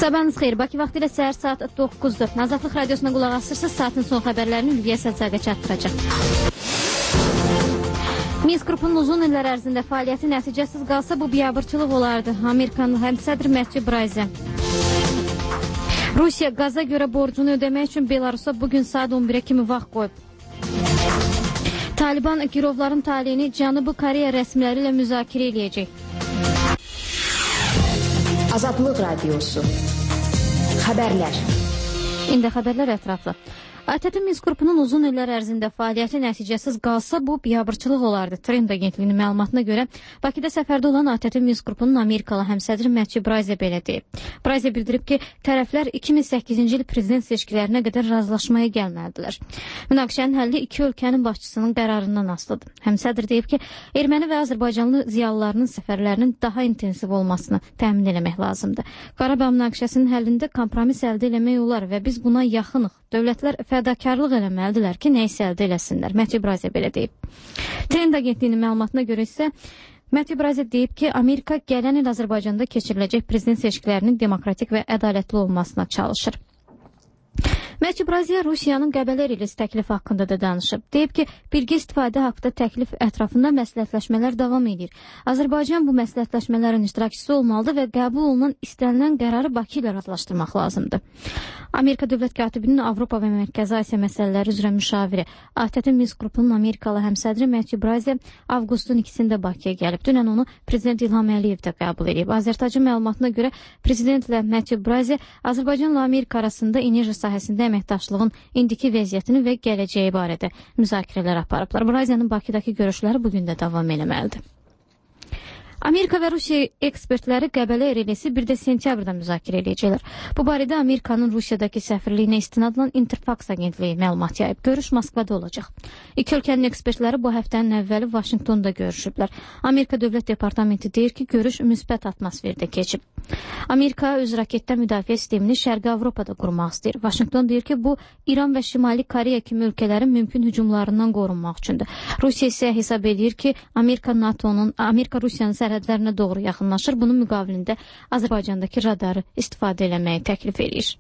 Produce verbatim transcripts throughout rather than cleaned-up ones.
Sabahınız xeyir. Bakı vaxtı ilə səhər saat doqquzdur. Azadlıq Radiosuna qulaq asırsınız. Saatin son xəbərlərini Ülviyə Səlsəqə çatdıracaq. Minsk qrupunun uzun illər ərzində fəaliyyəti nəticəsiz qalsa, bu biabırçılıq olardı. Amerikanlı həmsədr Matthew Bryce. Rusiya qaza görə borcunu ödəmək üçün Belarusa bugün saat on birə kimi vaxt qoyub. Taliban girovların taleyini Cənubi Koreya rəsmiləri ilə müzakirə eləyəcək. Azadlıq Radiosu. Xəbərlər. İndi xəbərlər ətraflı. A T T Minsk qrupunun uzun illər ərzində fəaliyyəti nəticəsiz qalsa, bu biabırçılıq olardı. Trend agentliyinin məlumatına görə Bakıda səfərdə olan A T T Minsk qrupunun Amerikalı həmsədri Matthew Bryce belə deyib. Bryce bildirib ki, tərəflər iki min səkkizinci il prezident seçkilərinə qədər razılaşmaya gəlməlidirlər. Münaqişənin həlli iki ölkənin başçısının qərarından asılıdır. Həmsədr deyib ki, erməni və azərbaycanlı ziyalılarının səfərlərinin daha intensiv olmasını təmin eləmək lazımdır. Qarabağ münaqişəsinin həllində kompromis əldə eləmək olar və biz buna yaxınıq. Dövlətlər fədakarlıq eləməlidirlər ki, nəyisə əldə eləsinlər. Matthew Bryce belə deyib. Trend agentliyinin məlumatına görə isə Matthew Bryce deyib ki, Amerika gələn il Azərbaycanda keçiriləcək prezident seçkilərinin demokratik və ədalətli olmasına çalışır. Matthew Bryce Rusiyanın Qəbələ relyesi təklifi haqqında da danışıb. Deyib ki, birgə istifadə haqqında təklif ətrafında məsləhətləşmələr davam edir. Azərbaycan bu məsləhətləşmələrin iştirakçısı olmalıdır və qəbul olunan istənilən qərarı Bakı ilə razılaşdırmaq lazımdır. Amerika Dövlət Katibinin Avropa və Mərkəzi Asiya məsələləri üzrə müşaviri A T T Minsk qrupunun Amerikalı həmsədri Matthew Bryce avqustun ikisində Bakıya gəlib. Dünən onu Prezident İlham Əliyev də qəbul edib. Azərtacın məlumatına görə Prezidentlə Matthew Bryce Azərbaycanla Amerika arasında enerji sahəsində əməkdaşlığın indiki vəziyyətini və gələcəyi barədə müzakirələr aparıblar. Bryce'nin Bakıdakı görüşləri bugün də davam eləməlidir. Amerika və Rusiya ekspertləri Qəbələ relyesi bir də sentyabrda müzakirə edəcəklər. Bu barədə Amerikanın Rusiyadakı səfirliyinə istinadla Interfax agentliyi məlumat yayıb. Görüş Moskvada olacaq. İki ölkənin ekspertləri bu həftənin əvvəli Vaşinqtonda görüşüblər. Amerika Dövlət Departamenti deyir ki, görüş müsbət atmosferdə keçib. Amerika öz raketdən müdafiə sistemini Şərqi Avropada qurmaq istəyir. Vaşinqton deyir ki, bu İran və Şimali Koreya kimi ölkələrin mümkün hücumlarından qorunmaq üçündür. Rusiya isə hesab edir ki, Amerika NATO'nun, Amerika Rusiyanın sərhədlərinə doğru yaxınlaşır. Bunun müqabilində Azərbaycandakı radarı istifadə eləməyi təklif edir.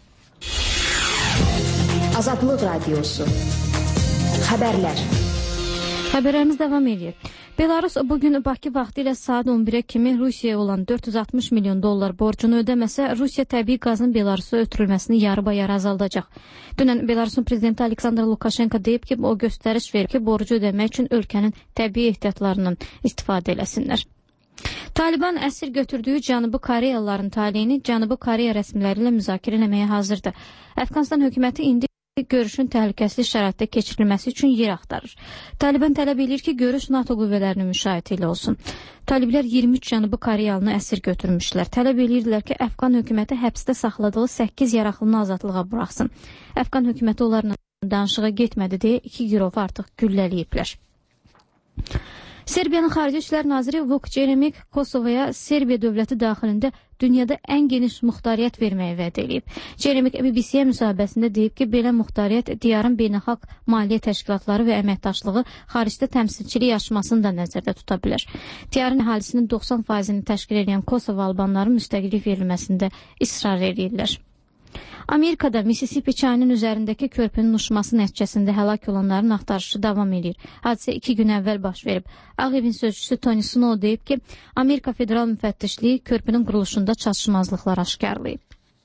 Azadlıq Radiosu. Xəbərlər. Xəbərlərimiz davam edir. Belarus bugün Bakı vaxtı ilə saat on birə kimi Rusiyaya olan dörd yüz altmış milyon dollar borcunu ödəməsə, Rusiya təbii qazın Belarusa ötürülməsini yarı-bayar azaldacaq. Dünən Belarusun prezidenti Aleksandr Lukashenko deyib ki, o göstəriş verir ki, borcu ödəmək üçün ölkənin təbii ehtiyatlarından istifadə eləsinlər. Taliban əsir götürdüyü Cənubi Koreyalıların taleyini Cənubi Koreya rəsmiləri ilə müzakirə eləməyə hazırdır. Əfqanistan hökuməti indi görüşün təhlükəsiz şəraitdə keçirilməsi üçün yer axtarır. Taliban tələb edir ki, görüş NATO qüvvələrinin müşahidə ilə olsun. Taliblər iyirmi üç Cənubi Koreyalını əsir götürmüşlər. Tələb edirdilər ki, Əfqan hökuməti həbsdə saxladığı səkkiz yaraqlını azadlığa buraxsın. Əfqan hökuməti onlarla danışığa getmədi deyə iki girovu artıq güllələyiblər. Serbiyanın Xarici İşlər Naziri Vuk Jeremik Kosovaya Serbiya dövləti daxilində dünyada ən geniş muxtariyyət verməyə vəd edib. Jeremik B B C-yə müsahibəsində deyib ki, belə muxtariyyət diyarın beynəlxalq maliyyə təşkilatları və əməkdaşlığı xaricdə təmsilçilik yaşamasını da nəzərdə tuta bilər. Diyarın əhalisinin doxsan faizini təşkil edən Kosovo albanların müstəqillik verilməsində israr edirlər. Amerikada Mississippi çayının üzərindəki körpünün uçması nəticəsində həlak olanların axtarışı davam edir. Hadisə iki gün əvvəl baş verib. Ağ Evin sözçüsü Tony Snow deyib ki, Amerika Federal Müfəttişliyi körpünün quruluşunda çatışmazlıqlar aşkarlayıb.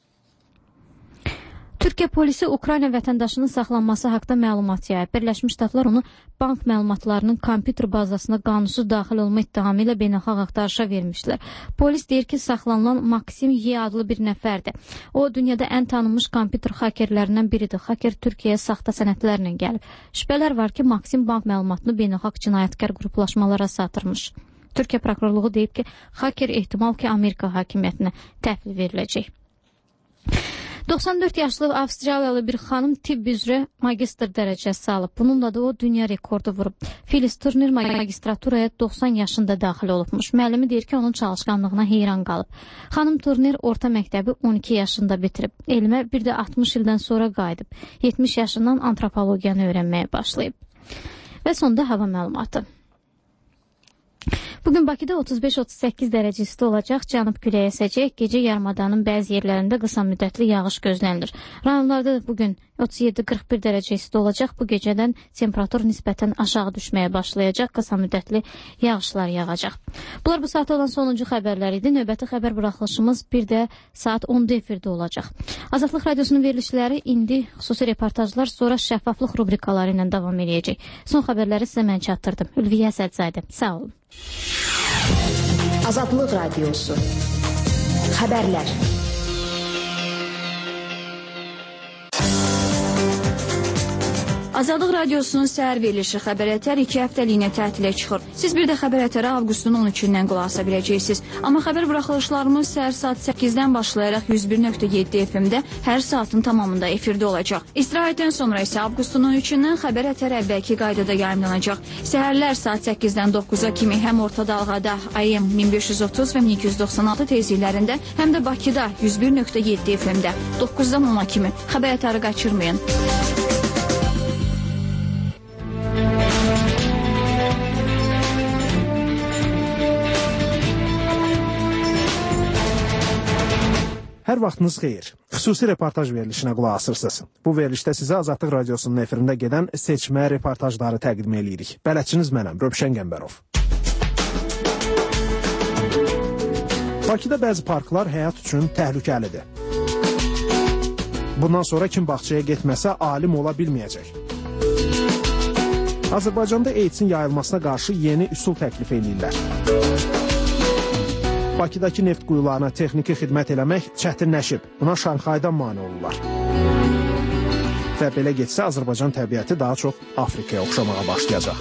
Türkiyə polisi Ukrayna vətəndaşının saxlanması haqda məlumat yayıb. Birləşmiş Ştatlar onu bank məlumatlarının kompüter bazasına qanunsuz daxil olma ittihamı ilə beynəlxalq axtarışa vermişlər. Polis deyir ki, saxlanılan Maksim Y adlı bir nəfərdir. O, dünyada ən tanınmış kompüter hakerlərindən biridir. Haker Türkiyəyə saxta sənədlərlə gəlib. Şübhələr var ki, Maksim bank məlumatını beynəlxalq cinayətkar qruplaşmalara satırmış. Türkiyə prokurorluğu deyib ki, haker ehtimal ki, Amerika hakimiyyətinə təhvil veriləcək. doxsan dörd yaşlı Avstraliyalı bir xanım tibb üzrə magistr dərəcəsi alıb. Bununla da o dünya rekordu vurub. Phyllis Turner magistraturaya doxsan yaşında daxil olubmuş. Müəllimi deyir ki, onun çalışqanlığına heyran qalıb. Xanım Turner orta məktəbi on iki yaşında bitirib. Elmə bir də altmış ildən sonra qayıdıb. yetmiş yaşından antropologiyanı öyrənməyə başlayıb. Və sonda hava məlumatı. Bugün Bakıda otuz beş otuz səkkiz dərəcə isti olacaq, cənub küləyi əsəcək, gecə yarımadanın bəzi yerlərində qısa müddətli yağış gözlənilir. Rayonlarda bugün otuz yeddi qırx bir dərəcə isti olacaq, bu gecədən temperatur nisbətən aşağı düşməyə başlayacaq, qısa müddətli yağışlar yağacaq. Bunlar bu saatda olan sonuncu xəbərlər idi. Növbəti xəbər buraxılışımız bir də saat onda efirdə olacaq. Azadlıq Radiosunun verilişləri indi xüsusi reportajlar, sonra şəffaflıq rubrikaları ilə davam edəcək. Son xəbərləri sizə mən çatdırdım. Ülviyə Əsədzadə. Sağ olun. Azadlıq Radiosu. Xəbərlər. Azadlıq Radiosunun səhər verilişi Xəbər Ətər iki həftəliyinə tətilə çıxır. Siz bir də Xəbər Ətərə avqustun on üçündən qulaq asa biləcəksiniz. Amma xəbər buraxılışlarımız səhər saat səkkizdən başlayaraq yüz bir nöqtə yeddi F M-də hər saatın tamamında efirdə olacaq. İstirahətdən sonra isə avqustun on üçündən Xəbər Ətər əvvəlki qaydada yayımlanacaq. Səhərlər saat səkkizdən doqquza kimi həm orta dalğada A M min beş yüz otuz və min iki yüz doxsan altı tezliklərində, həm də Bakıda yüz bir nöqtə yeddi F M-də doqquzdan ona kimi Xəbər Ətəri qaçırmayın. Hər vaxtınız xeyir. Xüsusi reportaj verilişinə qulaq asırsınız. Bu verilişdə sizə Azadlıq Radiosunun efirində gedən seçmə reportajları təqdim edirik. Bələdçiniz mənəm, Rövşən Qəmbərov. Bakıda bəzi parklar həyat üçün təhlükəlidir. Bundan sonra kim bağçaya getməsə alim ola bilməyəcək. Azərbaycanda AIDS-in yayılmasına qarşı yeni üsul təklif edirlər. Bakıdakı neft quyularına texniki xidmət eləmək çətinləşib. Buna Şanxaydan mane olurlar. Və belə getsə, Azərbaycan təbiəti daha çox Afrikaya oxşamağa başlayacaq.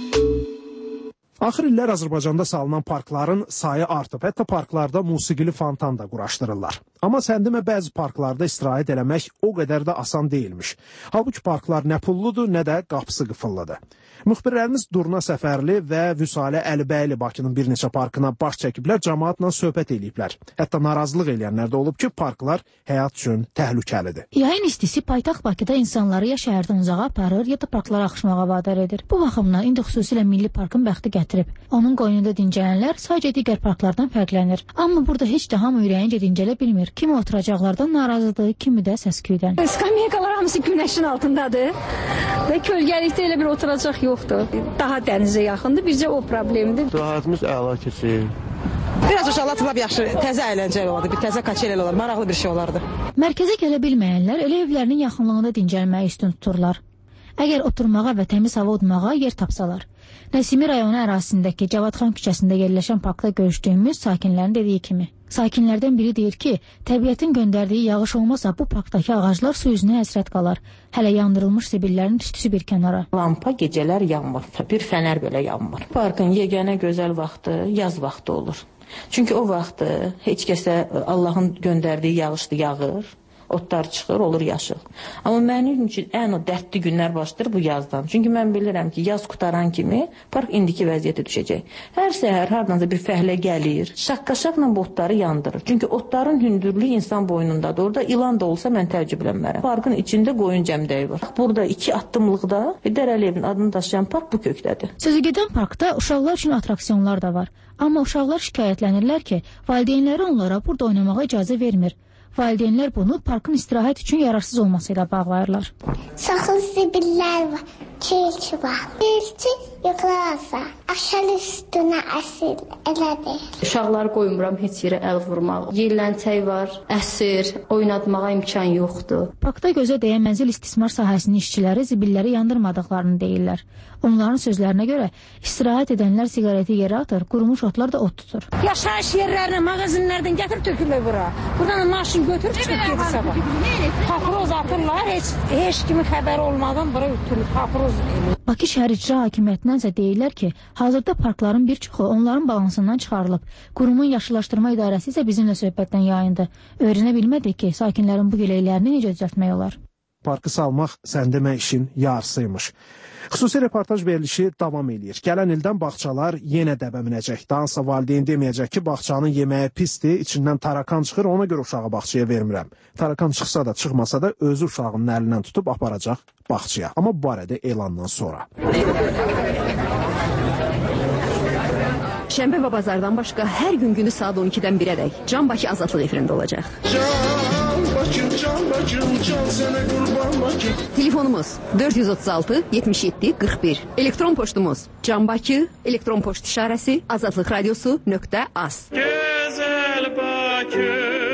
Axır illər Azərbaycanda salınan parkların sayı artıb. Hətta parklarda musiqili fontan da quraşdırırlar. Amma sən demə, bəzi parklarda istirahət eləmək o qədər də asan deyilmiş. Halbuki parklar nə pulludur, nə də qapısı qıfıllıdır. Müxbirlərimiz Durna Səfərli və Vüsalə Əlibəyli Bakının bir neçə parkına baş çəkiblər, cəmaatla söhbət eləyiblər. Hətta narazılıq eləyənlər də olub ki, parklar həyat üçün təhlükəlidir. Yayın istisi paytaxt Bakıda insanları ya şəhərdən uzağa aparır, ya da parklara axışmağa vadar edir. Bu baxımdan indi xüsusilə Milli Parkın bəxti gətirib. Onun qoynunda dincələnlər sadəcə digər parklardan fərqlənir. Amma burada heç də hamı ürəyincə dincələ bilmir. Kimi oturacaqlardan narazıdır, kimi də səsküydən. Skamyakalar hamısı günəşin altındadır və kölgəlikdə elə bir oturacaq yoxdur. Daha dənizə yaxındır, bizcə o problemdir. Rahatımız əla keçir. Biraz uşaqlar lap yaxşı, təzə əyləncəli olardı, bir təzə kaçel olardı, maraqlı bir şey olardı. Mərkəzə gələ bilməyənlər elə evlərinin yaxınlığında dincəlməyi üstün tuturlar. Əgər oturmağa və təmiz hava udmağa yer tapsalar. Nəsimi rayonu ərazisindəki Cavadxan küçəsində yerləşən parkda görüşdüyümüz sakinlərin dediyi kimi. Sakinlərdən biri deyir ki, təbiətin göndərdiyi yağış olmasa bu parkdakı ağaclar su üzünə həsrət qalar. Hələ yandırılmış zibillərin tüstüsü bir kənara. Lampa gecələr yanmır, bir fənər belə yanmır. Parkın yeganə gözəl vaxtı yaz vaxtı olur. Çünki o vaxtı heç kəsə Allahın göndərdiyi yağışdı yağır. Otlar çıxır, olur yaşıl. Amma mənim üçün ən o dərdli günlər başlayır bu yazdan. Çünki mən bilirəm ki, yaz qutaran kimi park indiki vəziyyətə düşəcək. Hər səhər hardansa bir fəhlə gəlir, şaqqa-şaqla otları yandırır. Çünki otların hündürlüyü insan boynundadır. Orada ilan da olsa mən təəccüblənmərəm. Parkın içində qoyun cəmdəyi var. Burada iki addımlıqda Heydər Əliyevin adını daşıyan park bu kökdədir. Sözü gedən parkda uşaqlar üçün atraksiyonlar da var. Amma uşaqlar şikayətlənirlər ki, valideynləri onlara burada oynamağa icazə vermir. Valideynlər bunu parkın istirahət üçün yararsız olması ilə bağlayırlar. Çoxlu zibillər var, çilki var. Çilki yıxılarsa, aşağı üstünə əsir elədir. Uşaqları qoymuram heç yerə əl vurmaq. Yelləncək var, əsir, oynatmağa imkan yoxdur. Parkda gözə dəyən mənzil istismar sahəsinin işçiləri zibilləri yandırmadıqlarını deyirlər. Onların sözlərinə görə istirahət edənlər siqareti yerə atır, qurumuş otlar da ot tutur. Yaşayış yerlərinə, mağazinlərdən gətirib tökürlər bura. Buradan maşın götürüb çıxıb gedir sabah. Paproz atırlar, heç, heç kimi xəbər olmadan bura ütülüb paproz edir. Bakı şəhər icra hakimiyyətindən isə deyirlər ki, hazırda parkların bir çoxu onların balansından çıxarılıb. Qurumun yaşıllaşdırma idarəsi isə bizimlə söhbətdən yayındı. Öyrənə bilmədik ki, sakinlərin bu giləylərini necə düzəltmək olar. Parkı salmaq sən demə işin yarısıymış. Xüsusi reportaj verilişi davam edir. Gələn ildən bağçalar yenə dəbə minəcək. Dansa valideyn deməyəcək ki, bağçanın yeməyi pisdir, içindən tarakan çıxır, ona görə uşağı bağçaya vermirəm. Tarakan çıxsa da, çıxmasa da özü uşağının əlindən tutub aparacaq bağçaya. Amma bu barədə elandan sonra. Şənbə və bazardan başqa hər gün günü saat on ikidən birədək Can Bakı Azadlıq efirində olacaq. Can Bakım, Can Bakım, can sənə qurban Bakım. Telefonumuz dörd yüz otuz altı yetmiş yeddi qırx bir. Elektron poçtumuz Can Bakı, elektron poçt işarəsi azadlıq radiosu nöqtə az. Gözəl Bakı.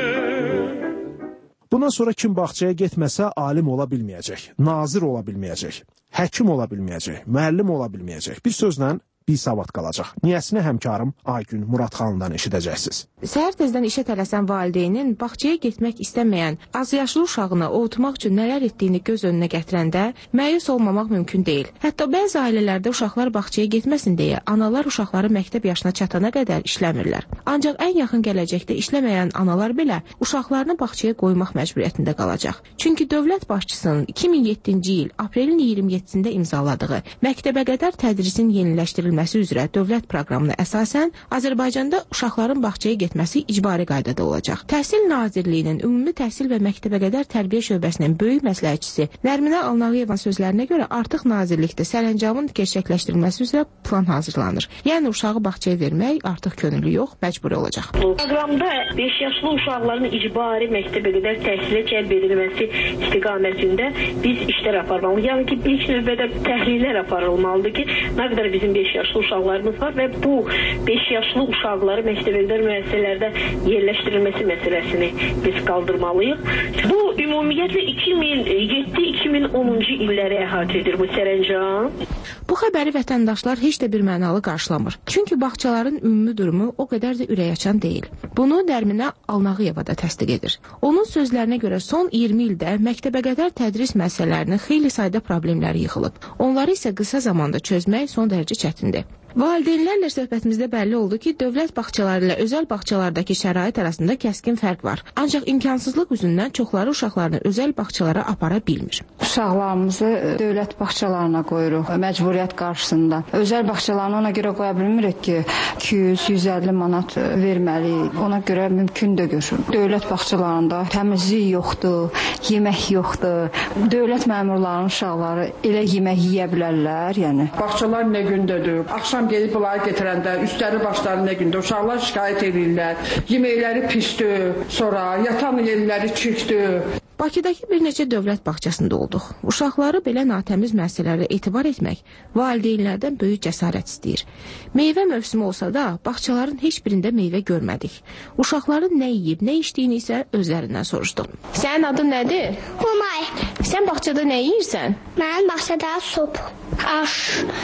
Bundan sonra kim bağçaya getməsə alim ola bilməyəcək, nazir ola bilməyəcək, həkim ola bilməyəcək, müəllim ola bilməyəcək. Bir sözlə bir savad qalacaq. Niyəsini həmkarım Aygün Muradxanından eşidəcəksiniz. Səhər tezdən işə tələsən valideynin bağçaya getmək istəməyən azyaşlı uşağını ovutmaq üçün nələr etdiyini göz önünə gətirəndə məyus olmamaq mümkün deyil. Hətta bəzi ailələrdə uşaqlar bağçaya getməsin deyə analar uşaqları məktəb yaşına çatana qədər işləmirlər. Ancaq ən yaxın gələcəkdə işləməyən analar belə uşaqlarını bağçaya qoymaq məcburiyyətində qalacaq. Çünki dövlət başçısının iki min yeddinci il aprelin iyirmi yeddisində imzaladığı məktəbə qədər tədrisin yeniləşdirilməsi üzrə dövlət proqramına əsasən Azərbaycanda uşaqların bağçaya getməsi icbari qaydada olacaq. Təhsil Nazirliyinin Ümumi Təhsil və Məktəbəqədər Tərbiyə Şöbəsinin böyük məsləhətçisi Nərminə Alnağıyevan sözlərinə görə artıq nazirlikdə sərəncamın gerçəkləşdirilməsi üzrə plan hazırlanır. Yəni uşağı bağçaya vermək artıq könüllü yox, məcburi olacaq. Proqramda beş yaşlı uşaqların icbari məktəbəqədər təhsilə cəlb edilməsi istiqamətində biz işlər aparmalıyıq. Yəni ki, ilk növbədə təhlillər aparılmalıdır ki, nə qədər bizim beş yaşlı uşaqlarımız var və bu beş yaşlı uşaqları məktəbəqədər müəssisələrdə yerləşdirilməsi məsələsini biz qaldırmalıyıq. Bu ümumiyyətlə iki min yeddi iki min onuncu illəri əhatə edir bu sərəncam. Bu xəbəri vətəndaşlar heç də bir mənalı qarşılamır. Çünki bağçaların ümumi durumu o qədər də ürəkaçan deyil. Bunu Nərminə Alnağıyeva da təsdiq edir. Onun sözlərinə görə son iyirmi ildə məktəbəqədər tədris müəssisələrinin xeyli sayda problemləri yığılıb. Onları isə qısa zamanda çözmək son dərəcə çətindir. Valideynlərlə söhbətimizdə bəlli oldu ki, dövlət bağçaları ilə özəl bağçalardakı şərait arasında kəskin fərq var. Ancaq imkansızlıq üzündən çoxları uşaqlarını özəl bağçalara apara bilmir. Uşaqlarımızı dövlət bağçalarına qoyuruq məcburiyyət qarşısında. Özəl bağçalarına ona görə qoya bilmirik ki, iki yüz yüz əlli manat verməliyik. Ona görə mümkün də görür. Dövlət bağçalarında təmizlik yoxdur, yemək yoxdur. Dövlət məmurlarının uşaqları elə yemək yeyə bilərlər, yəni. Bağçalar nə gündədir? Axşam gelib bunları getirəndə, üstləri başları nə gündə, uşaqlar şikayət edirlər, yeməkləri pisdir, sonra yatan yerləri çirkdir. Bakıdakı bir neçə dövlət bağçasında olduq. Uşaqları belə natəmiz məsələlərə etibar etmək valideynlərdən böyük cəsarət istəyir. Meyvə mövsümü olsa da, bağçaların heç birində meyvə görmədik. Uşaqların nə yeyib, nə içdiyini isə özlərindən soruşduq. Sənin adın nədir? Umay. Sən bağçada nə yeyirsən? Mənim bağçada sup, aş,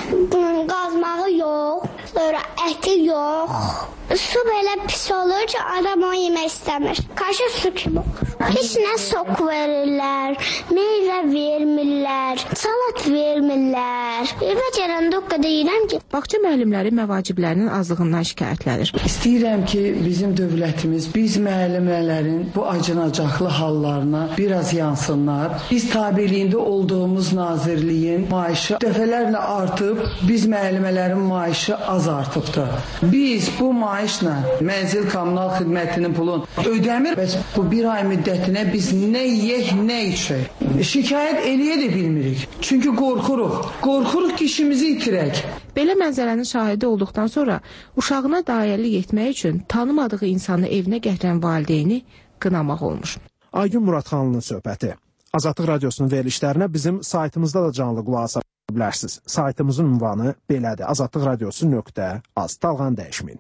qazmağı yox, sonra əti yox. Su belə pis olur ki, adam onu yemək istəmir. Kaşı su kimi olur. Heç nə sok verirlər, meyvə vermirlər, salat vermirlər. Evə gələndə o qədər yeyirəm ki. Bağça müəllimləri məvaciblərinin azlığından şikayətlənir. İstəyirəm ki, bizim dövlətimiz, biz müəllimələrin bu acınacaqlı hallarına biraz yansınlar. Biz tabeliyində olduğumuz nazirliyin maaşı dəfələrlə artıb, biz müəllimələrin maaşı az artıbdır. Biz bu maaşla mənzil kommunal xidmətinin pulunu ödəmir. Bəs bu bir ay müddətinə biz nə yeyək, nə içək. Şikayət eləyə də bilmirik. Çünki qorxuruq. Qorxuruq ki, işimizi itirək. Belə mənzərənin şahidi olduqdan sonra uşağına dayəlik etmək üçün tanımadığı insanı evinə gətirən valideyni qınamaq olmuş. Aygün Muradxanlının söhbəti. Azadlıq Radiosunun verilişlərinə bizim saytımızda da canlı qulaq asa bilərsiniz. Saytımızın ünvanı belədir. azadlıq radiosu nöqtə az. Dalğanı dəyişməyin.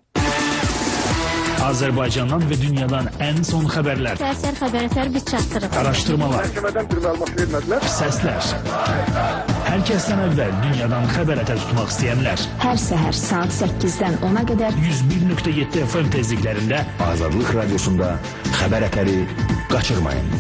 Azərbaycandan və dünyadan ən son xəbərlər. Səhər xəbərlər biz çatdırırıq. Araşdırmalar. Məhkəmədən bir məlumat vermədilər. Səslər. Hər kəsdən əvvəl dünyadan xəbər ətər tutmaq istəyənlər. Hər səhər saat səkkizdən ona qədər yüz bir nöqtə yeddi F M tezliklərində Azadlıq Radiosunda xəbər ətəri qaçırmayın.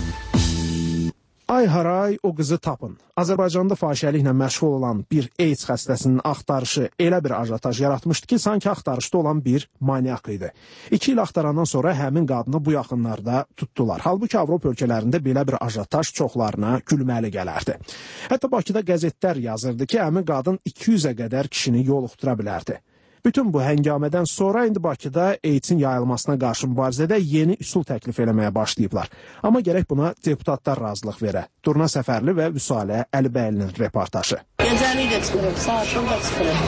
Ay haray, o qızı tapın. Azərbaycanda fahişəliklə məşğul olan bir AIDS xəstəsinin axtarışı elə bir ajotaj yaratmışdı ki, sanki axtarışda olan bir manyak idi. İki il axtarandan sonra həmin qadını bu yaxınlarda tutdular. Halbuki Avropa ölkələrində belə bir ajotaj çoxlarına gülməli gələrdi. Hətta Bakıda qəzetlər yazırdı ki, həmin qadın iki yüzə qədər kişini yoluxdura bilərdi. Bütün bu həngamədən sonra indi Bakıda AIDS-in yayılmasına qarşı mübarizədə yeni üsul təklif eləməyə başlayıblar. Amma gərək buna deputatlar razılıq verə. Durna Səfərli və Vüsalə Əlibəylinin reportajı. Gecəlik də çıxırıq, saatın da çıxırıq.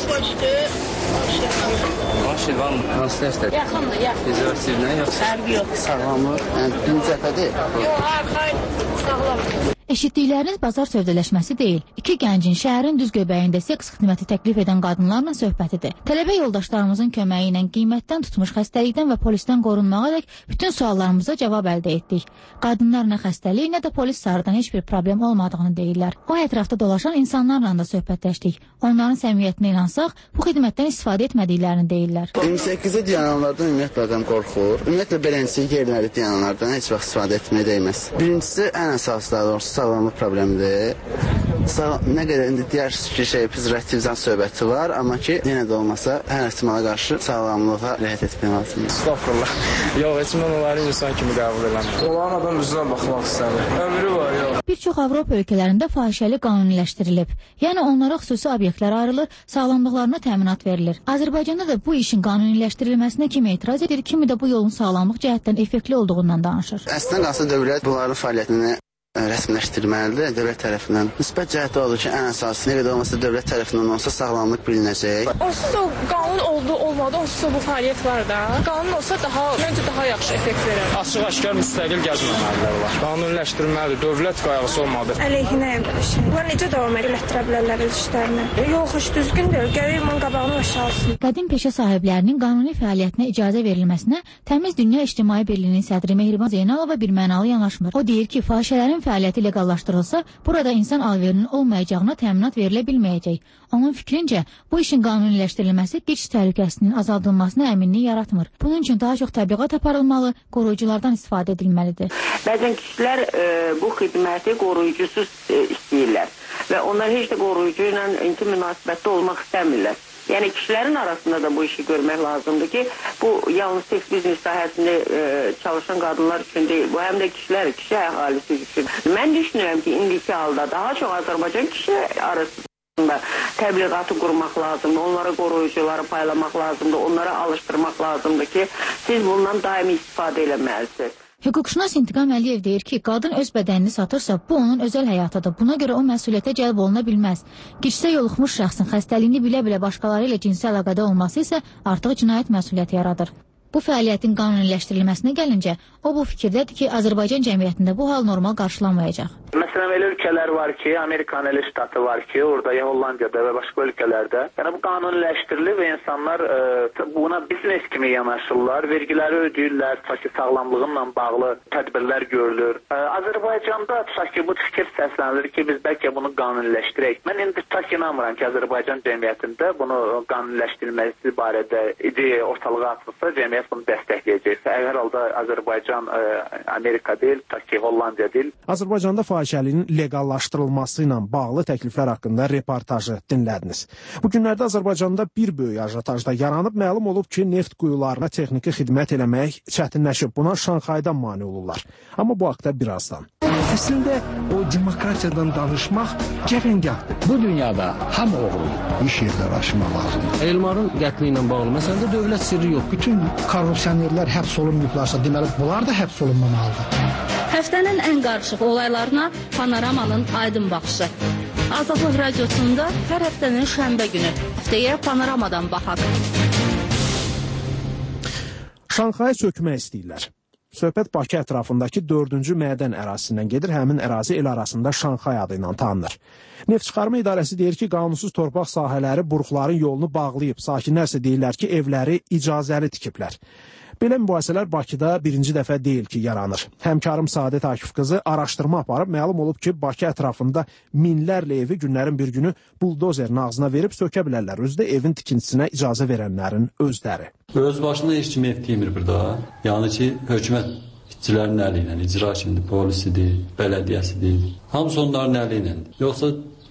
Baş il var mı? Hansı dəstək? Yaxındır, yaxın. Rezervativlə yoxsa? Fərqi yox. Sağlamır. Yəni, birinci dəfədir. Yox, arxayın, sağlam. Eşitdikləriniz bazar sövdələşməsi deyil. İki gəncin şəhərin düz göbəyində seks xidməti təklif edən qadınlarla söhbətidir. Tələbə yoldaşlarımızın köməyi ilə qiymətdən tutmuş xəstəlikdən və polisdən qorunmağa dək bütün suallarımıza cavab əldə etdik. Qadınlar nə xəstəlik, nə də polis sarıdan heç bir problem olmadığını deyirlər. O ətrafda dolaşan insanlarla da söhbətləşdik. Onların səmiyyətinə inansaq, bu xidmətdən istifadə etmədiklərini deyirlər. iyirmi səkkizə dayananlardan ümumiyyətlə adam qorxur. Ümumiyyətlə beləncə yerləri dayananlardan heç vaxt istifadə etməyə dəyməz. Birincisi, ən əsası da doğrusu sağlamlıq problemidir. Sağ, nə qədər indi digər şey, prezervativdən söhbəti var, amma ki, yenə də olmasa, hər ehtimala qarşı sağlamlığa riayət etmək lazımdır. Estağfurullah. Yox, heç mən onları insan kimi qəbul eləmirəm. Olan adam üzrə baxmaq istəmir. Ömrü var, yox. Bir çox Avropa ölkələrində fahişəlik qanuniləşdirilib. Yəni onlara xüsusi obyektlər ayrılır, sağlamlıqlarına təminat verilir. Azərbaycanda da bu işin qanuniləşdirilməsinə kimi etiraz edir, kimi də bu yolun sağlamlıq cəhətdən effektli olduğundan danışır. Əslində qalsa dövlət bunların fəaliyyətini rəsmiləşdirməlidir dövlət tərəfindən. Müsbət cəhətdə odur ki, ən əsası nə qədər olmasa dövlət tərəfindən olsa sağlamlıq bilinəcək. Onsuz o qanun oldu, olmadı, onsuz bu fəaliyyət var da. Qanun olsa daha, məncə daha yaxşı effekt verər. Açıq-aşkar müstəqil gəzməməlidir var. Qanuniləşdirməlidir, dövlət qayğısı olmalıdır. Əleyhinəyəm belə şey. Bunlar necə davam etdirə bilərlər öz işlərini? Yox, iş düzgündür. Gərək bunun qabağını aşağı alsın. Qədim peşə sahiblərinin qanuni fəaliyyətinə icazə verilməsinə Təmiz Dünya İctimai Birliyinin sədri Mehriban Zeynalova bir mənalı yanaşmır. O deyir ki, fahişələrin fəaliyyəti leqallaşdırılsa, burada insan alverinin olmayacağına təminat verilə bilməyəcək. Onun fikrincə, bu işin qanuniləşdirilməsi qiç təhlükəsinin azaldılmasına əminlik yaratmır. Bunun üçün daha çox təbliğat aparılmalı, qoruyuculardan istifadə edilməlidir. Bəzən kişilər e, bu xidməti qoruyucusuz e, istəyirlər və onlar heç də qoruyucu ilə intim münasibətdə olmaq istəmirlər. Yəni kişilərin arasında da bu işi görmək lazımdır ki, bu yalnız seks biznes sahəsində e, çalışan qadınlar üçün deyil, bu həm də kişilər, kişi əhalisi üçün. Mən düşünürəm ki, indiki halda daha çox Azərbaycan kişi arasında təbliğatı qurmaq lazımdır, onlara qoruyucuları paylamaq lazımdır, onlara alışdırmaq lazımdır ki, siz bundan daimi istifadə eləməlisiniz. Hüquqşünas İntiqam Əliyev deyir ki, qadın öz bədənini satırsa, bu onun özəl həyatıdır. Buna görə o məsuliyyətə cəlb oluna bilməz. Gicsə yoluxmuş şəxsin xəstəliyini bilə-bilə başqaları ilə cinsi əlaqədə olması isə artıq cinayət məsuliyyəti yaradır. Bu fəaliyyətin qanuniləşdirilməsinə gəlincə, o bu fikirdədir ki, Azərbaycan cəmiyyətində bu hal normal qarşılanmayacaq. Məsələn, elə ölkələr var ki, Amerikan elə ştatı var ki, orada ya Hollandiyada və başqa ölkələrdə. Yəni bu qanuniləşdirilir və insanlar e, buna biznes kimi yanaşırlar, vergiləri ödəyirlər, tutaq ki, sağlamlığınla bağlı tədbirlər görülür. E, Azərbaycanda tutaq ki, bu fikir səslənir ki, biz bəlkə bunu qanuniləşdirək. Mən indi tutaq ki, inanmıram ki, Azərbaycan cəmiyyətində bunu qanuniləşdirilməsi barədə ideya ortalığa atılsa, cəmiyyət bunu dəstəkləyəcəksə, əgər halda Azərbaycan e, Amerika deyil, tutaq ki, Hollandiya deyil. Azərbaycanda fahişəliyin leqallaşdırılması ilə bağlı təkliflər haqqında reportajı dinlədiniz. Bu günlərdə Azərbaycanda bir böyük ajotajda yaranıb, məlum olub ki, neft quyularına texniki xidmət eləmək çətinləşib. Buna Şanxaydan mane olurlar. Amma bu haqda birazdan. Əslində o demokratiyadan danışmaq cəfəngahdır. Bu dünyada hamı oğlu iş yerləri aşmaq lazımdır. Elmarın qətli ilə bağlı məsələdə dövlət sirri yox. Bütün korrupsionerlər həbs olunmayıblarsa, deməli bunlar da həbs olunmamalıdır. Həftənin ən qarışıq olaylarına Panoramanın aydın baxışı. Azadlıq radiosunda hər həftənin şənbə günü. Həftəyə Panoramadan baxaq. Şanxaya sökmək istəyirlər. Söhbət Bakı ətrafındakı dördüncü mədən ərazisindən gedir. Həmin ərazi el arasında Şanxay adı ilə tanınır. Neft çıxarma idarəsi deyir ki, qanunsuz torpaq sahələri buruqların yolunu bağlayıb. Sakinlər isə deyirlər ki, evləri icazəli tikiblər. Belə mübahisələr Bakıda birinci dəfə deyil ki, yaranır. Həmkarım Saadət Akif qızı araşdırma aparıb, məlum olub ki, Bakı ətrafında minlərlə evi günlərin bir günü buldozerin ağzına verib sökə bilərlər. Özdə evin tikintisinə icazə verənlərin özləri. Öz başına heç kim ev demir burada. Yəni ki, hökumət işçilərin əli ilə, icra kimdir, polisidir, bələdiyyəsidir. Hamısı onların əli ilə. Yoxsa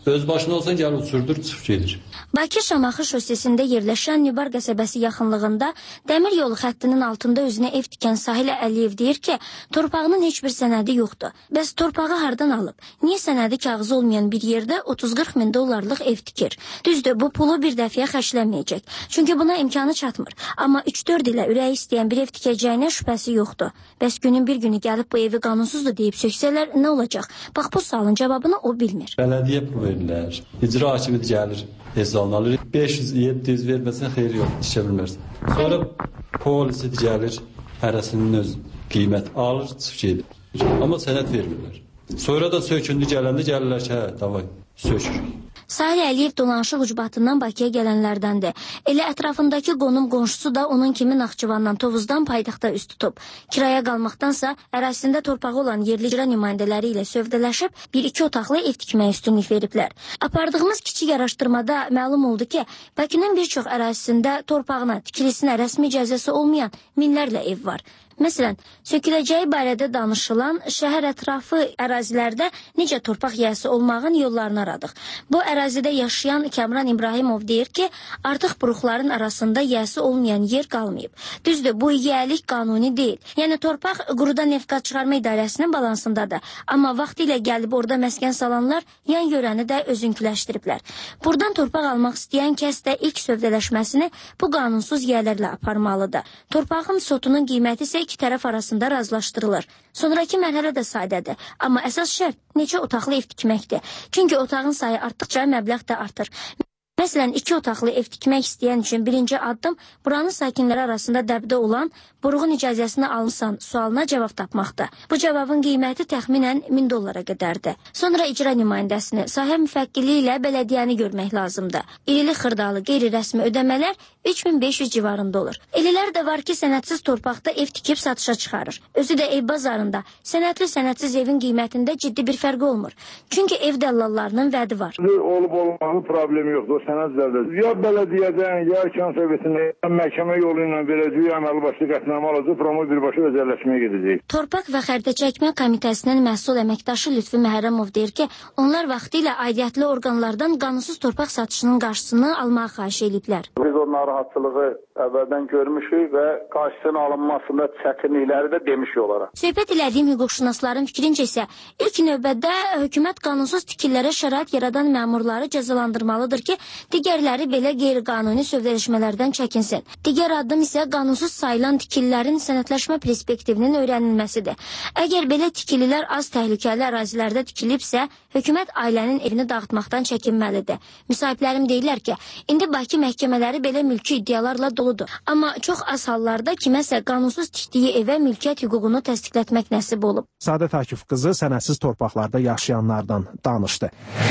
Öz başına olsan gəl uçurdur, çıxıb gedir. Bakı Şamaxı şosesində yerləşən Nübar qəsəbəsi yaxınlığında dəmir yolu xəttinin altında özünə ev tikən Sahilə Əliyev deyir ki, torpağının heç bir sənədi yoxdur. Bəs torpağı hardan alıb? Niyə sənədi kağızı olmayan bir yerdə otuz qırx min dollarlıq ev tikir? Düzdür, bu pulu bir dəfəyə xərcləməyəcək. Çünki buna imkanı çatmır. Amma üç dörd ilə ürəyi istəyən bir ev tikəcəyinə şübhəsi yoxdur. Bəs günün bir günü gəlib bu evi qanunsuzdur deyib söksələr nə olacaq? Bax bu sualın cavabını o bilmir. Bələdiyyə pul verirlər. İcra hakimi gəlir, hesabını alır. beş yüz yeddi yüz verməsən xeyir yox, tikə bilmərsən. Sonra polisi gəlir, hərəsinin öz qiymət alır, çıxıb gedir. Amma sənəd vermirlər. Sonra da sökündü gələndə gəlirlər ki, hə, davay, sökürük. Sahilə Əliyev dolanışıq ucbatından Bakıya gələnlərdəndir. Elə ətrafındakı qonum qonşusu da onun kimi Naxçıvandan, Tovuzdan paytaxta üst tutub. Kiraya qalmaqdansa ərazisində torpağı olan yerli icra nümayəndələri ilə sövdələşib bir-iki otaqlı ev tikməyə üstünlük veriblər. Apardığımız kiçik araşdırmada məlum oldu ki, Bakının bir çox ərazisində torpağına, tikilisinə rəsmi icazəsi olmayan minlərlə ev var. Məsələn, söküləcəyi barədə danışılan şəhər ətrafı ərazilərdə necə torpaq yiyəsi olmağın yollarını aradıq. Bu ərazidə yaşayan Kəmran İbrahimov deyir ki, artıq buruqların arasında yiyəsi olmayan yer qalmayıb. Düzdür, bu yiyəlik qanuni deyil. Yəni torpaq quruda neft-qaz çıxarma idarəsinin balansındadır. Amma vaxtilə gəlib orada məskən salanlar yan yörəni də özünküləşdiriblər. Buradan torpaq almaq istəyən kəs də ilk sövdələşməsini bu qanunsuz yiyələrlə aparmalıdır. Torpağın sotunun qiyməti isə iki tərəf arasında razılaşdırılır. Sonraki mərhələ də sadədir. Amma əsas şərt neçə otaqlı ev tikməkdir. Çünki otağın sayı artdıqca məbləğ də artır. Məsələn, iki otaqlı ev tikmək istəyən üçün birinci addım buranın sakinləri arasında dəbdə olan buruğun icazəsini almısan sualına cavab tapmaqdır. Bu cavabın qiyməti təxminən min dollara qədərdir. Sonra icra nümayəndəsini, sahə müfəkkili ilə bələdiyyəni görmək lazımdır. İlili xırdalı qeyri-rəsmi ödəmələr üç min beş yüz civarında olur. Elilər də var ki, sənədsiz torpaqda ev tikib satışa çıxarır. Özü də ev bazarında sənədli sənədsiz evin qiymətində ciddi bir fərqi olmur. Çünki ev dəllallarının vədi var. Olub olmağı problemi yoxdur. Sənədlərdə ya bələdiyyədən, ya kənd sovetində, ya məhkəmə yolu ilə verəcək, ya əməli başlı qətnamə alacaq, promo birbaşa özəlləşməyə gedəcək. Torpaq və Xəritəçəkmə Komitəsinin məhsul əməkdaşı Lütfü Məhərrəmov deyir ki, onlar vaxtilə aidiyyatlı orqanlardan qanunsuz torpaq satışının qarşısını almağa xahiş ediblər. Biz o narahatçılığı əvvəldən görmüşük və qarşısının alınmasında çətinlikləri də demişik olaraq. Söhbət elədiyim hüquqşünasların fikrincə isə ilk növbədə hökumət qanunsuz tikililərə şərait yaradan məmurları cəzalandırmalıdır ki, digərləri belə qeyri-qanuni sövdələşmələrdən çəkinsin. Digər addım isə qanunsuz sayılan tikililərin sənədləşmə perspektivinin öyrənilməsidir. Əgər belə tikililər az təhlükəli ərazilərdə tikilibsə, hökumət ailənin evini dağıtmaqdan çəkinməlidir. Müsahiblərim deyirlər ki, indi Bakı məhkəmələri belə mülki iddialarla doludur. Amma çox az hallarda kiməsə qanunsuz tikdiyi evə mülkiyyət hüququnu təsdiqlətmək nəsib olub. Sadət Akif qızı sənədsiz torpaqlarda yaşayanlardan danışdı.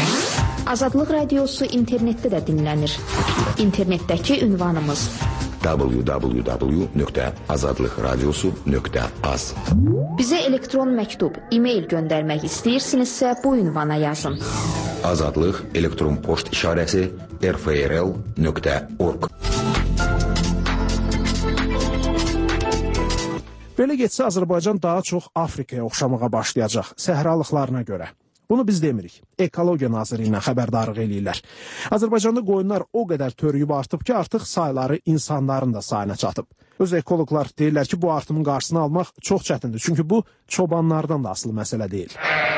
Azadlıq radiosu internetdə də dinlənir. İnternetdəki ünvanımız w w w nöqtə azadlıq radiosu nöqtə az. Bizə elektron məktub, e-mail göndərmək istəyirsinizsə bu ünvana yazın. Azadlıq elektron poçt işarəsi r f r l nöqtə org. Belə getsə Azərbaycan daha çox Afrikaya oxşamağa başlayacaq səhralıqlarına görə. Bunu biz demirik. Ekologiya Naziri ilə xəbərdarlıq eləyirlər. Azərbaycanda qoyunlar o qədər törüyüb artıb ki, artıq sayları insanların da sayına çatıb. Öz ekoloqlar deyirlər ki, bu artımın qarşısını almaq çox çətindir. Çünki bu çobanlardan da asılı məsələ deyil.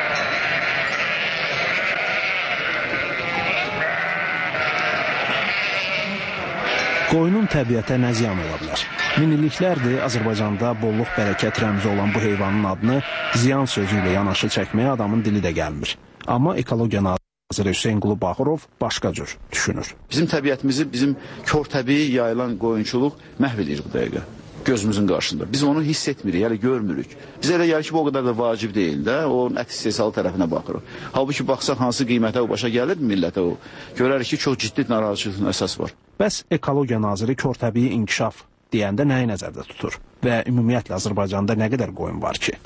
Qoyunun təbiətə nə ziyan ola bilər? Minilliklərdir Azərbaycanda bolluq bərəkət rəmzi olan bu heyvanın adını ziyan sözü ilə yanaşı çəkməyə adamın dili də gəlmir. Amma ekologiya naziri Hüseyn Qulu Baxırov başqa cür düşünür. Bizim təbiətimizi, bizim kör təbii yayılan qoyunçuluq məhv edir bu dəqiqə gözümüzün qarşısında. Biz onu hiss etmirik, hələ görmürük. Bizə elə gəlir ki, bu o qədər də vacib deyil də, o ət istehsalı tərəfinə baxırıq. Halbuki baxsaq hansı qiymətə o başa gəlir millətə o, görərik ki, çox ciddi narahatçılığın əsas var. Bəs ekologiya naziri kör təbii inkişaf deyəndə nəyi nəzərdə tutur və ümumiyyətlə Azərbaycanda nə qədər qoyun var ki?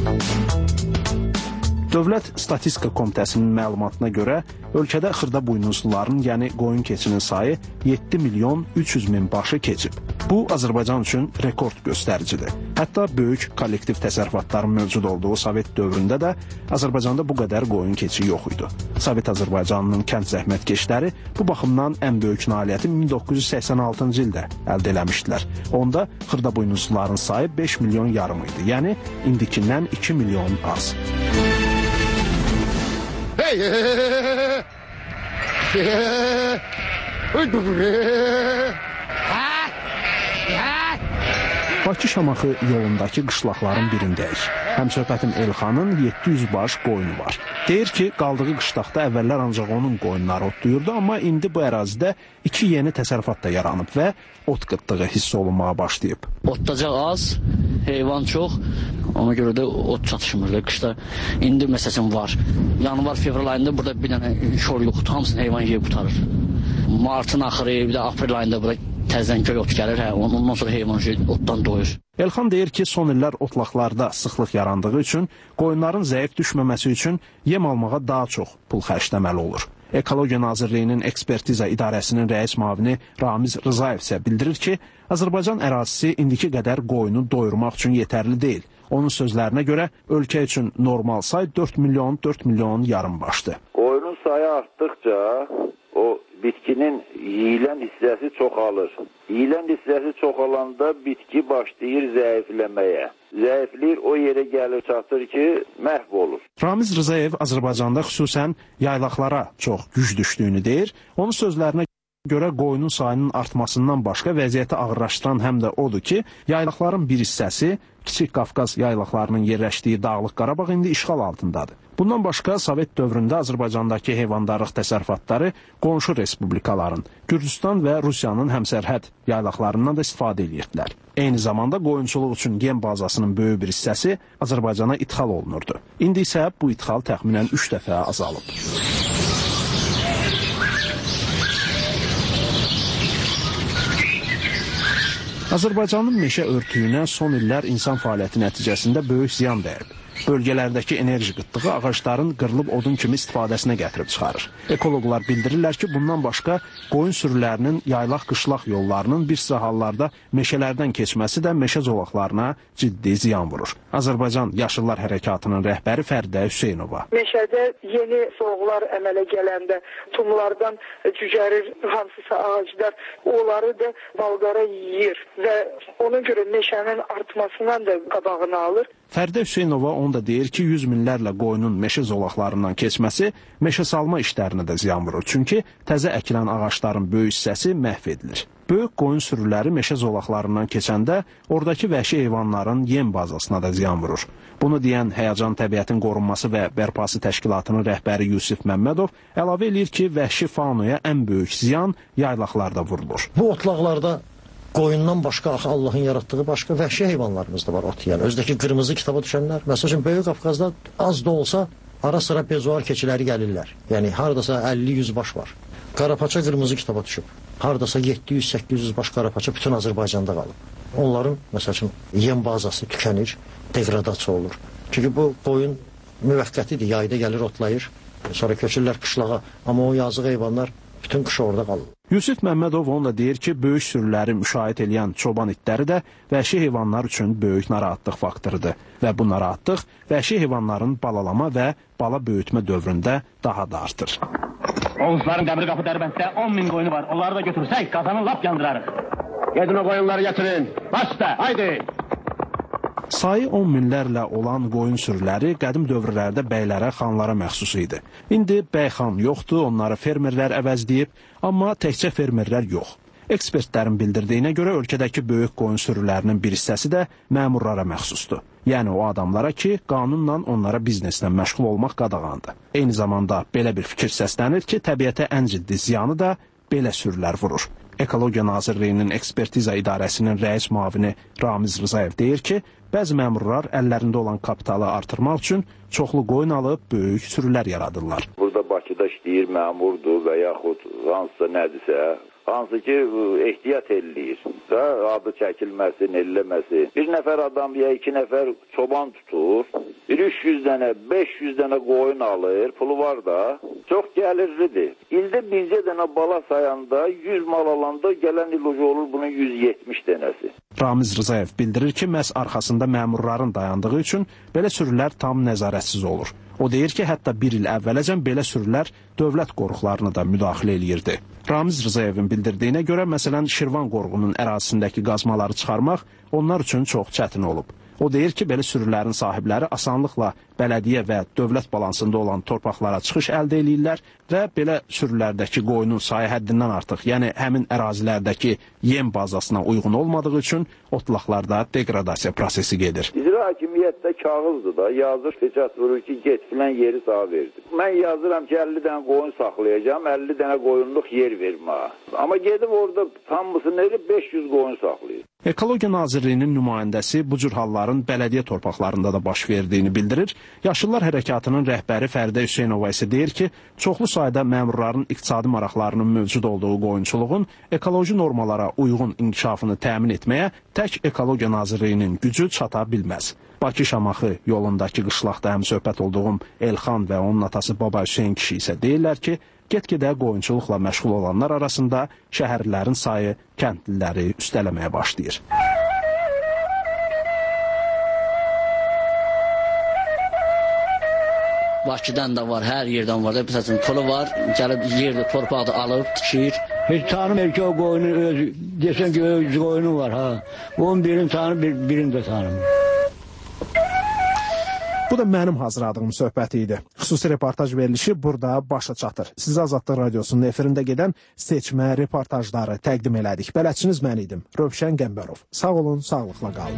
Dövlət Statistika Komitəsinin məlumatına görə ölkədə xırda buynuzluların, yəni qoyun keçinin sayı yeddi milyon üç yüz min başı keçib. Bu Azərbaycan üçün rekord göstəricidir. Hətta böyük kollektiv təsərrüfatların mövcud olduğu Sovet dövründə də Azərbaycanda bu qədər qoyun keçi yox idi. Sovet Azərbaycanının kənd zəhmətkeşləri bu baxımdan ən böyük nailiyyəti min doqquz yüz səksən altıncı ildə əldə eləmişdilər. Onda xırdabuynuzluların sayı beş milyon yarım idi, yəni indikindən iki milyon az. Hey, hey, hey, hey. Bakı Şamaxı yolundakı qışlaqların birindəyik. Həmsöhbətim Elxanın yeddi yüz baş qoyunu var. Deyir ki, qaldığı qışlaqda əvvəllər ancaq onun qoyunları otlayırdı, amma indi bu ərazidə iki yeni təsərrüfat da yaranıb və ot qıtlığı hiss olunmağa başlayıb. Otacaq az, heyvan çox, ona görə də ot çatışmır. Qışda indi məsələn var. Yanvar, fevral ayında burada bir dənə şor yoxdur, hamısını heyvan yeyib qutarır. Martın axırı, bir də aprel ayında burada təzədən köy ot gəlir, hə, ondan sonra heyvan otdan doyur. Elxan deyir ki, son illər otlaqlarda sıxlıq yarandığı üçün qoyunların zəif düşməməsi üçün yem almağa daha çox pul xərcləməli olur. Ekologiya Nazirliyinin ekspertiza idarəsinin rəis müavini Ramiz Rızayev isə bildirir ki, Azərbaycan ərazisi indiki qədər qoyunu doyurmaq üçün yetərli deyil. Onun sözlərinə görə ölkə üçün normal say dörd milyon, dörd milyon yarım başdır. Qoyunun sayı artdıqca o bitkinin yeyilən hissəsi çoxalır. Yeyilən hissəsi çoxalanda bitki başlayır zəifləməyə. Zəifləyir, o yerə gəlir çatır ki, məhv olur. Ramiz Rızayev Azərbaycanda xüsusən yaylaqlara çox güc düşdüyünü deyir. Onun sözlərinə görə qoyunun sayının artmasından başqa vəziyyəti ağırlaşdıran həm də odur ki, yaylaqların bir hissəsi Kiçik Qafqaz yaylaqlarının yerləşdiyi Dağlıq Qarabağ indi işğal altındadır. Bundan başqa Sovet dövründə Azərbaycandakı heyvandarlıq təsərrüfatları qonşu respublikaların, Gürcüstan və Rusiyanın həmsərhəd yaylaqlarından da istifadə edirdilər. Eyni zamanda qoyunçuluq üçün yem bazasının böyük bir hissəsi Azərbaycana ixal olunurdu. İndi isə bu ixal təxminən üç dəfə azalıb. Azərbaycanın meşə örtüyünə son illər insan fəaliyyəti nəticəsində böyük ziyan dəyib. Bölgələrdəki enerji qıtlığı ağacların qırılıb odun kimi istifadəsinə gətirib çıxarır. Ekoloqlar bildirirlər ki, bundan başqa qoyun sürülərinin yaylaq-qışlaq yollarının bir sıra hallarda meşələrdən keçməsi də meşə zolaqlarına ciddi ziyan vurur. Azərbaycan Yaşıllar Hərəkatının rəhbəri Fərdə Hüseynova. Meşədə yeni soğuqlar əmələ gələndə tumlardan cücərir hansısa ağaclar, onları da balqara yeyir və ona görə meşənin artmasından da qabağını alır. Fərdə Hüseynova onu da deyir ki, yüz minlərlə qoyunun meşə zolaqlarından keçməsi meşə salma işlərinə də ziyan vurur. Çünki təzə əkilən ağacların böyük hissəsi məhv edilir. Böyük qoyun sürüləri meşə zolaqlarından keçəndə oradakı vəhşi heyvanların yem bazasına da ziyan vurur. Bunu deyən Həyəcan Təbiətin Qorunması və Bərpası Təşkilatının rəhbəri Yusif Məmmədov əlavə edir ki, vəhşi faunaya ən böyük ziyan yaylaqlarda vurulur. Bu otlaqlarda qoyundan başqa Allahın yaratdığı başqa vəhşi heyvanlarımız da var ot yeyən. Özdəki qırmızı kitaba düşənlər. Məsələn, Böyük Qafqazda az da olsa ara sıra bezuar keçiləri gəlirlər. Yəni hardasa əlli yüz baş var. Qarapaça qırmızı kitaba düşüb. Hardasa yeddi yüz səkkiz yüz baş qarapaça bütün Azərbaycanda qalıb. Onların məsələn yem bazası tükənir, degradasiya olur. Çünki bu qoyun müvəqqətidir, yayda gəlir otlayır, sonra köçürlər qışlağa, amma o yazıq heyvanlar bütün qış orada qalır. Yusif Məmmədov onu da deyir ki, böyük sürüləri müşahidə edən çoban itləri də vəhşi heyvanlar üçün böyük narahatlıq faktorudur və bu narahatlıq vəhşi heyvanların balalama və bala böyütmə dövründə daha da artır. Oğuzların Dəmir Qapı Dərbənddə on min qoyunu var. Onları da götürsək qazanı lap yandırarıq. Gedin o qoyunları gətirin. Başla, haydi. Sayı on minlərlə olan qoyun sürüləri qədim dövrlərdə bəylərə, xanlara məxsus idi. İndi bəyxan yoxdur, onları fermerlər əvəzləyib, amma təkcə fermerlər yox. Ekspertlərin bildirdiyinə görə ölkədəki böyük qoyun sürülərinin bir hissəsi də məmurlara məxsusdur. Yəni o adamlara ki, qanunla onlara bizneslə məşğul olmaq qadağandır. Eyni zamanda belə bir fikir səslənir ki, təbiətə ən ciddi ziyanı da belə sürülər vurur. Ekologiya Nazirliyinin ekspertiza idarəsinin rəis müavini Ramiz Rızayev deyir ki, bəzi məmurlar əllərində olan kapitalı artırmaq üçün çoxlu qoyun alıb böyük sürülər yaradırlar. Burada Bakıda işləyir məmurdur və yaxud hansısa nədirsə, hansı ki ehtiyat eləyir və adı çəkilməsin, elləməsin. Bir nəfər adam ya iki nəfər çoban tutur, bir üç yüz dənə, beş yüz dənə qoyun alır, pulu var da, çox gəlirlidir. İldə bircə dənə bala sayanda yüz mal alanda gələn il olur bunun yüz yetmiş dənəsi. Ramiz Rzayev bildirir ki, məhz arxasında məmurların dayandığı üçün belə sürülər tam nəzarətsiz olur. O deyir ki, hətta bir il əvvələcən belə sürülər dövlət qoruqlarını da müdaxilə eləyirdi. Ramiz Rzayevin bildirdiyinə görə, məsələn, Şirvan qoruğunun ərazisindəki qazmaları çıxarmaq onlar üçün çox çətin olub. O deyir ki, belə sürülərin sahibləri asanlıqla bələdiyyə və dövlət balansında olan torpaqlara çıxış əldə edirlər və belə sürülərdəki qoyunun sayı həddindən artıq, yəni həmin ərazilərdəki yem bazasına uyğun olmadığı üçün otlaqlarda degradasiya prosesi gedir. İcra hakimiyyətdə kağızdır da, yazır, peçat vurur ki, get filan yeri sağ verdi. Mən yazıram ki, əlli dənə qoyun saxlayacağım, əlli dənə qoyunluq yer vermə. Amma gedib orada tamısını elib beş yüz qoyun saxlayır. Ekologiya Nazirliyinin nümayəndəsi bu cür halların bələdiyyə torpaqlarında da baş verdiyini bildirir. Yaşıllar Hərəkatının rəhbəri Fəridə Hüseynova isə deyir ki, çoxlu sayda məmurların iqtisadi maraqlarının mövcud olduğu qoyunçuluğun ekoloji normalara uyğun inkişafını təmin etməyə tək Ekologiya Nazirliyinin gücü çata bilməz. Bakı Şamaxı yolundakı qışlaqda həmsöhbət olduğum Elxan və onun atası Baba Hüseyn kişi isə deyirlər ki, get-gedə qoyunçuluqla məşğul olanlar arasında şəhərlilərin sayı kəndliləri üstələməyə başlayır. Bakıdan da var, hər yerdən var da, məsələn, pulu var, gəlib yerdə torpağı da alıb, tikir. Heç tanımır ki, o qoyunu öz, desən ki, öz qoyunu var, ha. Onun birini tanır, bir, birini də tanımır. Bu da mənim hazırladığım söhbəti idi. Xüsusi reportaj verilişi burada başa çatır. Siz Azadlıq Radiosunun efirində gedən seçmə reportajları təqdim elədik. Bələdçiniz mən idim, Rövşən Qəmbərov. Sağ olun, sağlıqla qalın.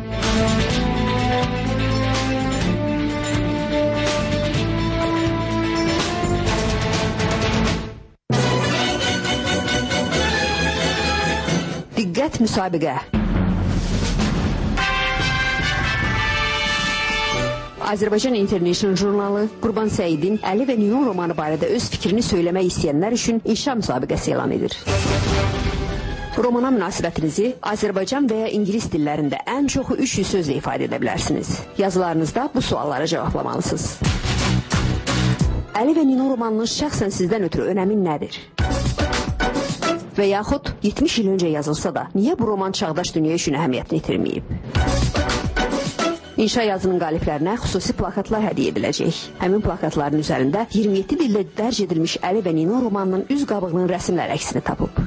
Diqqət müsabiqə. Azərbaycan International jurnalı Qurban Səidin Əli və Nino romanı barədə öz fikrini söyləmək istəyənlər üçün inşa müsabiqəsi elan edir. Romana münasibətinizi Azərbaycan və ya ingilis dillərində ən çoxu üç yüz sözlə ifadə edə bilərsiniz. Yazılarınızda bu suallara cavablamalırsınız. Əli və Nino romanının şəxsən sizdən ötürü önəmi nədir? Və yaxud yetmiş il öncə yazılsa da, niyə bu roman çağdaş dünya üçün əhəmiyyətini itirməyib? İnşa yazının qaliblərinə xüsusi plakatlar hədiyyə ediləcək. Həmin plakatların üzərində iyirmi yeddi dildə dərc edilmiş Əli və Nino romanının üz qabığının rəsmlər əksini tapıb.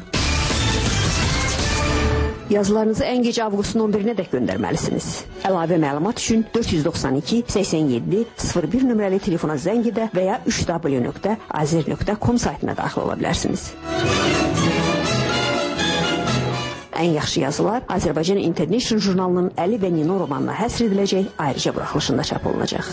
Yazılarınızı ən gec avqustun on birinə dək göndərməlisiniz. Əlavə məlumat üçün dörd yüz doxsan iki səksən yeddi sıfır bir nömrəli telefona zəng edə və ya üç w nöqtə azir nöqtə com saytına daxil ola bilərsiniz. Ən yaxşı yazılar Azərbaycan International jurnalının Əli və Nino romanına həsr ediləcək, ayrıca buraxılışında çap olunacaq.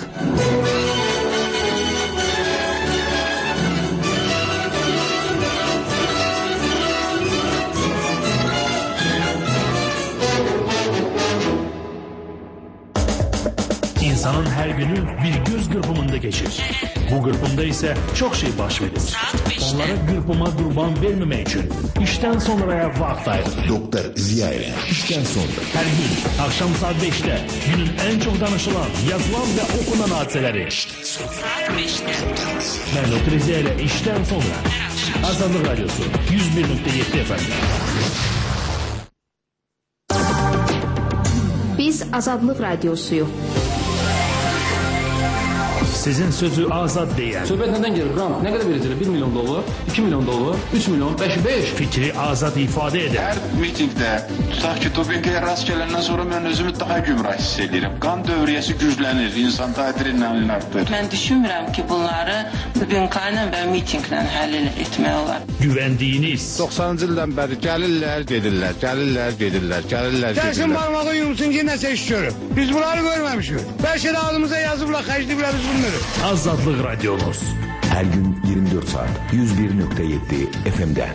İnsanın her günü bir göz qırpımında geçir. Bu qırpımda ise çok şey baş verir. Onlara qırpıma qurban verməmək üçün işten sonraya vaxt ayırır. Doktor Ziya ile işten sonra. Her gün akşam saat beşte günün en çok danışılan, yazılan ve okunan hadiseleri. Ben Doktor Ziya ile işten sonra. Azadlıq Radyosu yüz bir nokta yedi F M. Biz Azadlıq Radyosuyuq. Sizin sözü azad deyən. Söhbət nədən gelir? Qram, nə qədər verəcəklər? bir milyon dollar, iki milyon dollar, üç milyon, beş, beş. Fikri azad ifadə edən. Hər mitingdə, tutaq ki, dopinqaya rast gələndən sonra mən özümü daha gümrah hiss edirəm. Qan dövriyyəsi güclənir, insanda adrenalin artır. Mən düşünmürəm ki, bunları dopinqayla və mitinglə həll etmək olar. Güvəndiyiniz. doxsanıncı ildən bəri gəlirlər, gedirlər, gəlirlər, gedirlər, gəlirlər, gedirlər. Gəlsin barmağı yumsun ki, nəsə iş görüb. Biz bunları görməmişik. Bəlkə də ağzımıza yazıblar, xərcliblər biz bunları. Azadlıq Radyomuz. Her gün yirmi dört saat yüz bir nokta yedi F M'de.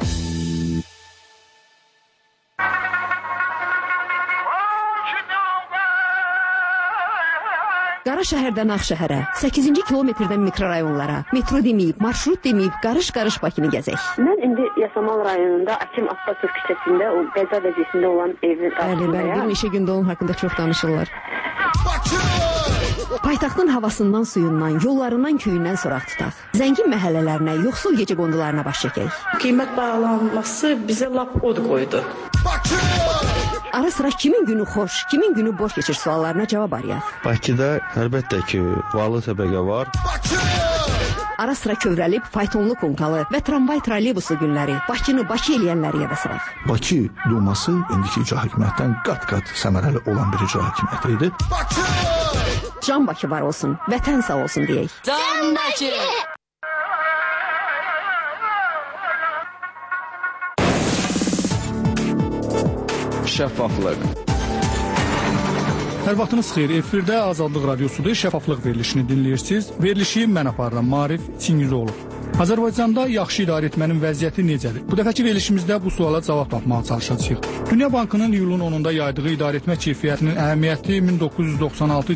Qara şəhərdən Ağşəhərə, səkkizinci kilometrdən mikrorayonlara, metro deməyib, marşrut deməyib, qarış-qarış Bakını gəzək. Mən indi Yasamal rayonunda Akim Abbasov küçəsində o qəza vəziyyətində olan evin qarşısındayam. Bəli, bəli, bir neçə gündə onun haqqında çox danışırlar. Bakı! Paytaxtın havasından, suyundan, yollarından, köyündən soraq tutaq. Zəngin məhəllələrinə, yoxsul gecə qondularına baş çəkək. Qiymət bağlanması bizə lap od qoydu. Ara sıra kimin günü xoş, kimin günü boş keçir suallarına cavab arayaq. Bakıda əlbəttə ki, varlı təbəqə var. Ara sıra kövrəlib faytonlu konkalı və tramvay trolleybusu günləri Bakını Bakı eləyənləri yada salaq. Bakı Duması indiki icra hakimiyyətdən qat-qat səmərəli olan bir icra hakimiyyəti idi. Can Bakı var olsun, vətən sağ olsun deyək. Can Bakı! Şəffaflıq. Hər vaxtınız xeyir. Efirdə Azadlıq Radiosu'da şəffaflıq verilişini dinləyirsiniz. Verilişi mən aparıram, Marif Çingizoğlu. Azərbaycanda yaxşı idarə etmənin vəziyyəti necədir? Bu dəfəki verilişimizdə bu suala cavab tapmağa çalışacağıq. Dünya Bankının iyulun onunda yaydığı idarə etmə keyfiyyətinin əhəmiyyəti min doqquz yüz doxsan altı